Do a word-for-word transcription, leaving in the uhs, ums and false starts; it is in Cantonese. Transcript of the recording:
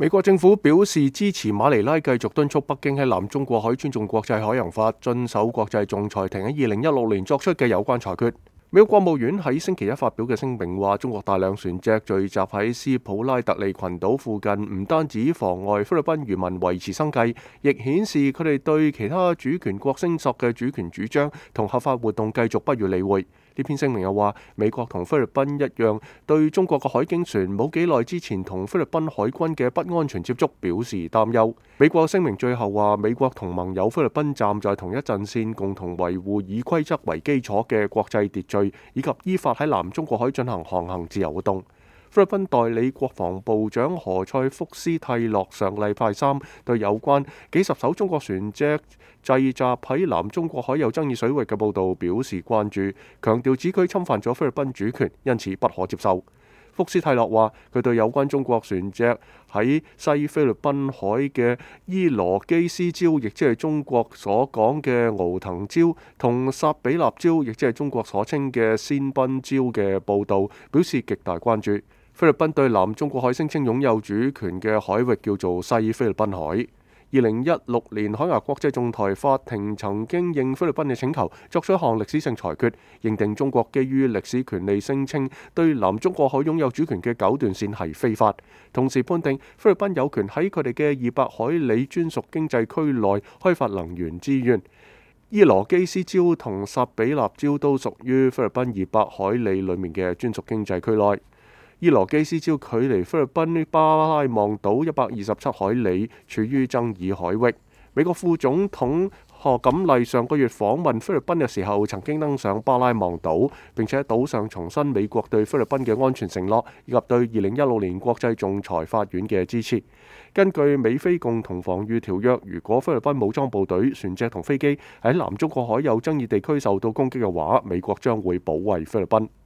美國政府表示支持馬尼拉繼續敦促北京喺南中國海尊重國際海洋法、遵守國際仲裁庭喺二零一六年作出嘅有關裁決。美國國務院喺星期一發表嘅聲明話，中國大量船隻聚集喺斯普拉特利群島附近，唔單止妨礙菲律賓漁民維持生計，亦顯示佢哋對其他主權國聲索嘅主權主張同合法活動繼續不予理會。呢篇聲明又話，美國同菲律賓一樣，對中國嘅海警船冇幾耐之前同菲律賓海軍嘅不安全接觸表示擔憂。美國聲明最後話，美國同盟友菲律賓站在同一陣線，共同維護以規則為基礎嘅國際秩序，以及依法喺南中國海進行航行自由活動。菲律賓代理國防部長何塞福斯蒂洛上禮拜三對有關幾十艘中國船隻滯集喺南中國海有爭議水域嘅報導表示關注，強調此舉侵犯咗菲律賓主權，因此不可接受。福斯蒂洛話，佢對有關中國船隻喺西菲律賓海嘅伊羅基斯礁，亦即係中國所講嘅敖騰礁，同薩比納礁，亦即係中國所稱嘅仙賓礁嘅報導表示極大關注。菲律賓對南中國海聲稱擁有主權嘅海域叫做西菲律賓海。二零一六年，海牙國際仲裁法庭曾經應菲律賓嘅請求作出一項歷史性裁決，認定中國基於歷史權利聲稱對南中國海擁有主權嘅九段線係非法，同時判定菲律賓有權喺佢哋嘅二百海里專屬經濟區內開發能源資源。伊羅基斯礁同薩比納礁都屬於菲律賓二百海里裡面嘅專屬經濟區內。伊羅基斯礁距離菲律賓巴拉望島一百二十七海里，處於爭議海域。美國副總統賀錦麗上個月訪問菲律賓嘅時候，曾經登上巴拉望島，並且喺島上重申美國對菲律賓嘅安全承諾，以及對二零一六年國際仲裁法院嘅支持。根據美菲共同防禦條約，如果菲律賓武裝部隊、船隻同飛機喺南中國海有爭議地區受到攻擊嘅話，美國將會保衛菲律賓。